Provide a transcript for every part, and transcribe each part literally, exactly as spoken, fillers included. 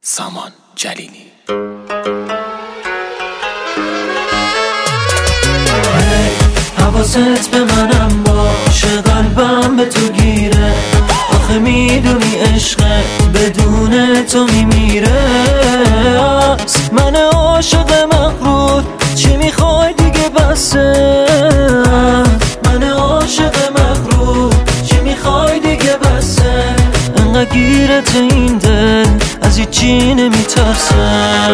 سامان جلیلی. حواست به منم باشه، قلبم به تو گیره. آخه میدونی عشق بدون تو میمیره. من عاشق مغرور، چی میخوای دیگه بسه. من عاشق مغرور، چی میخوای دیگه بسه. انقدر گیرت این دل، از هیچی نمیترسه.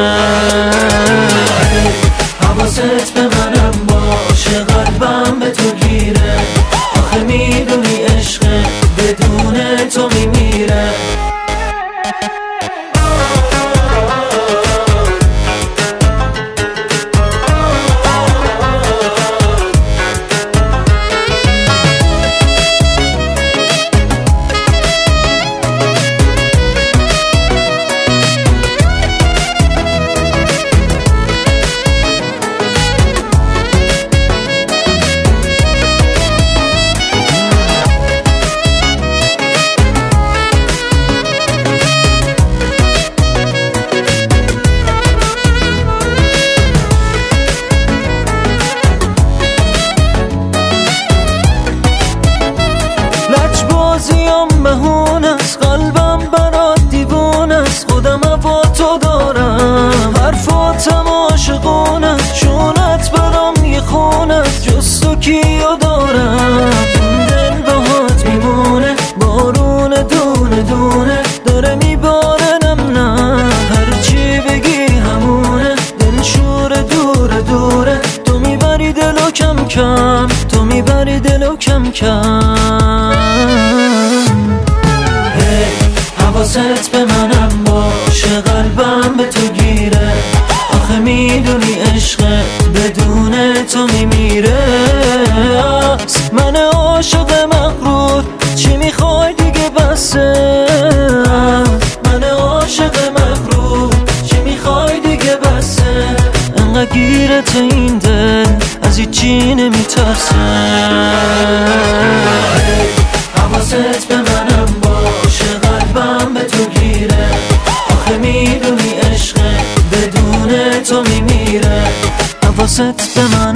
حواست به منم باشه، قلبم به تو گیره. آخه میدونی عشق بدون تو میمیره. بازیم مهون است، قلبم برات دیوون است. خودم با تو دارم، حرفاتم عاشقون است. چونت برام یه خون است، جز تو کیو دارم. این دل باهات میمونه، بارون دونه دونه داره میباره. نم نه هرچی بگی همونه، دل شور دوره دوره. تو میبری دلو کم کم، تو میبری دلو کم کم. حواست به منم باشه، قلبم به تو گیره. آخه میدونی عشق بدون تو میمیره. من عاشق مغرور، چی میخوای دیگه بسه. من عاشق مغرور، چی میخوای دیگه بسه. انقدر گیرت این دل، از هیچی نمیترسه. حواست به منم باشه، قلبم به تو گیره. آخه میدونی عشق بدون تو میمیره. حواست به من